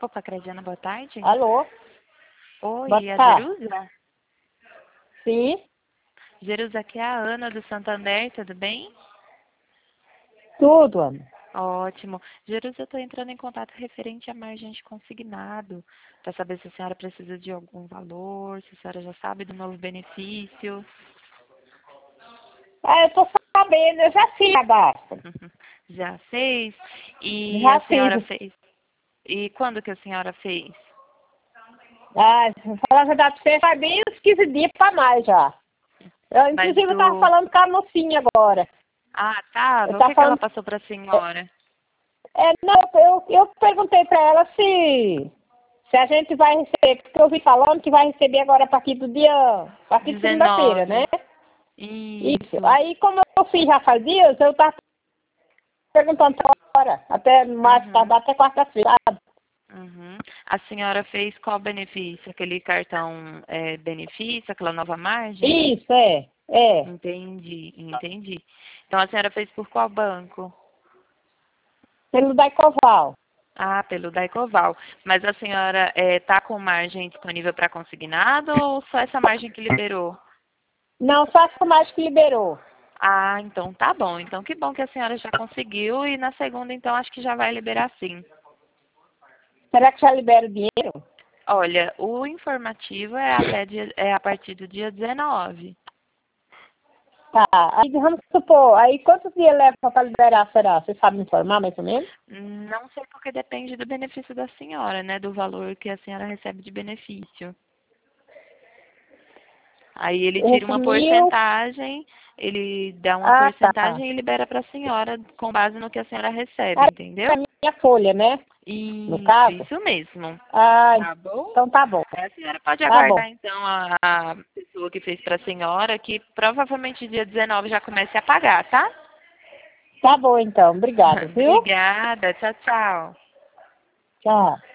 Opa, Crediana, boa tarde. Alô? Boa Oi, é a tarde. Jerusa? Sim, Jerusa, aqui é a Ana do Santander, tudo bem? tudo, Ana. Ótimo. Jerusa, eu estou entrando em contato referente à margem de consignado, para saber se a senhora precisa de algum valor, se a senhora já sabe do novo benefício. Ah, eu tô sabendo, eu já fiz cadastro. Já fez? E a Já senhora fiz. fez? E quando que a senhora fez? Ah, pra falar a verdade, você faz bem uns 15 dias pra mais já. Mas Inclusive, eu tava do... falando com a mocinha agora. Ah, Eu tava. O tava que que ela falando... passou para a É, senhora? não, eu perguntei pra ela se a gente vai receber, porque eu vi falando que vai receber agora a partir de segunda-feira, né? 19. Isso. Isso. Aí, como eu fiz já faz dias, eu tava perguntando agora, até mais Uhum. tardar até quarta-feira. Uhum. A senhora fez qual benefício? Aquele cartão benefício, aquela nova margem? Isso, é. Entendi, entendi. Então a senhora fez por qual banco? Pelo Daicoval. Ah, pelo Daicoval. Mas a senhora está com margem disponível para consignado ou só essa margem que liberou? Não, só a mais que liberou. Ah, então tá bom. Então que bom que a senhora já conseguiu e na segunda então acho que já vai liberar sim. Será que já libera o dinheiro? Olha, o informativo é a partir do dia 19. Tá. Aí vamos supor, aí quantos dias leva para liberar, será? Você sabe me informar mais ou menos? Não sei porque depende do benefício da senhora, né? Do valor que a senhora recebe de benefício. Aí ele tira Esse uma mil. porcentagem, ele dá uma Ah, tá. porcentagem e libera para a senhora com base no que a senhora recebe, Era a entendeu? minha folha, né? No caso? Isso mesmo. Ah, Tá bom? então tá bom. A senhora pode Tá bom. aguardar então a pessoa que fez para a senhora, que provavelmente dia 19 já comece a pagar, tá? Tá bom então. Obrigado, viu? Obrigada. Tchau, tchau. Tchau.